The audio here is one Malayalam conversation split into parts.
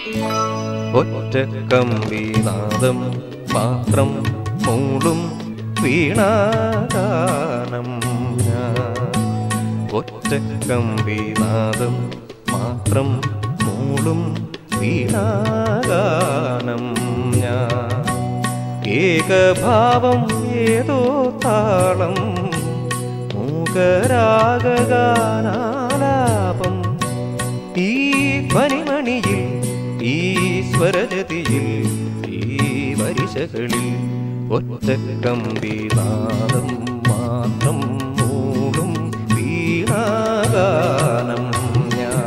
ഒറ്റക്കമ്പിനാദം മാത്രം മൂളും വീണാഗാനം ഞാൻ. ഒറ്റക്കമ്പിനാദം മാത്രം മൂളും വീണാഗാനം ഞാൻ. ഏകഭാവം ഏതോ താളം മൂകരാഗാനാലാപം. ഈ ധ്വനിമണിയിൽ ഈ സ്വരജതിയിൽ ഈ വരിശകളിൽ ഒറ്റക്കമ്പിനാദം മാത്രം മൂളും വീണാഗാനം ഞാൻ.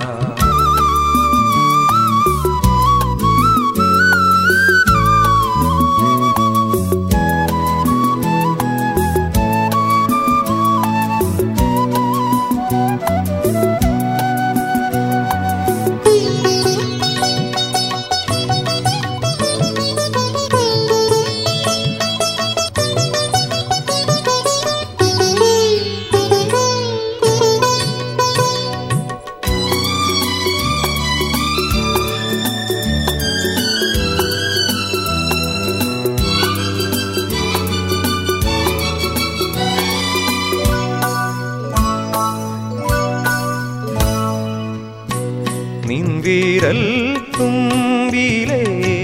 നിൻവിരൽ തുമ്പിലെ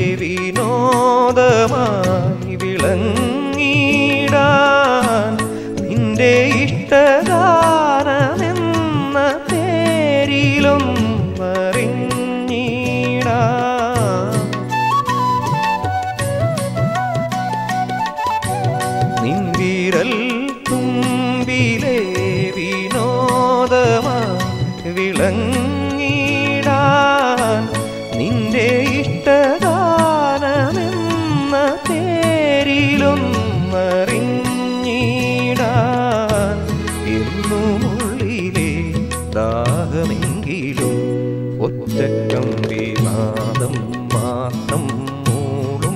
വിനോദമായി വിളങ്ങിടാൻ നിന്റെ ഇഷ്ടഗാനമെന്ന പേരിലൊന്നറിഞ്ഞിടാൻ. നിൻവിരൽ തുമ്പിലെ വിനോദമായി വിളങ്ങിടാൻ നിന്റെ ഇഷ്ടഗാനമെന്ന പേരിലൊന്നറിഞ്ഞിടാൻ. എന്നുമുള്ളിലെ ദാഹമെങ്കിലും ഒറ്റക്കമ്പിനാദം മാത്രം മൂളും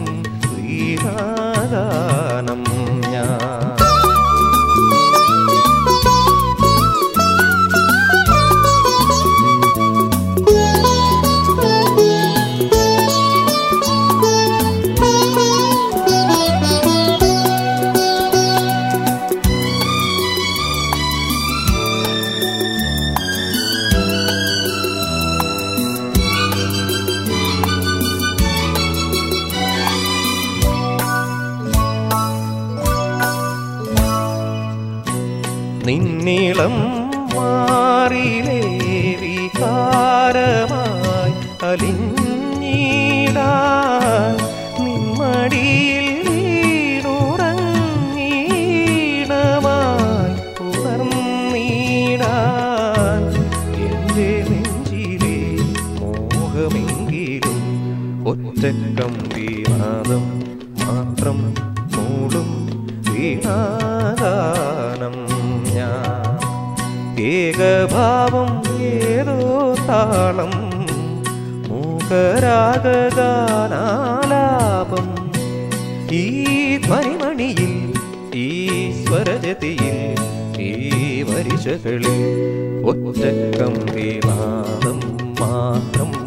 വീണാഗാനം ഞാൻ. നിന്നിളം മാറിലേ വികാരമായി അലിഞ്ഞിടാൻ നിന്മടിയിൽ വീണുറങ്ങീണമായി ഉണർന്നിടാൻ. എൻ്റെ നെഞ്ചിലെ മോഹമെങ്കിലും ഒറ്റക്കമ്പിനാദം മാത്രം മൂളും വീണാഗാനം ഞാൻ. ഏകഭാവം ഏതോ താളം മൂകരാഗാനാലാപം. ഈ ധ്വനിമണിയിൽ ഈ സ്വരജതിയിൽ ഈ വരിശകളിൽ ഒറ്റക്കമ്പിനാദം മാത്രം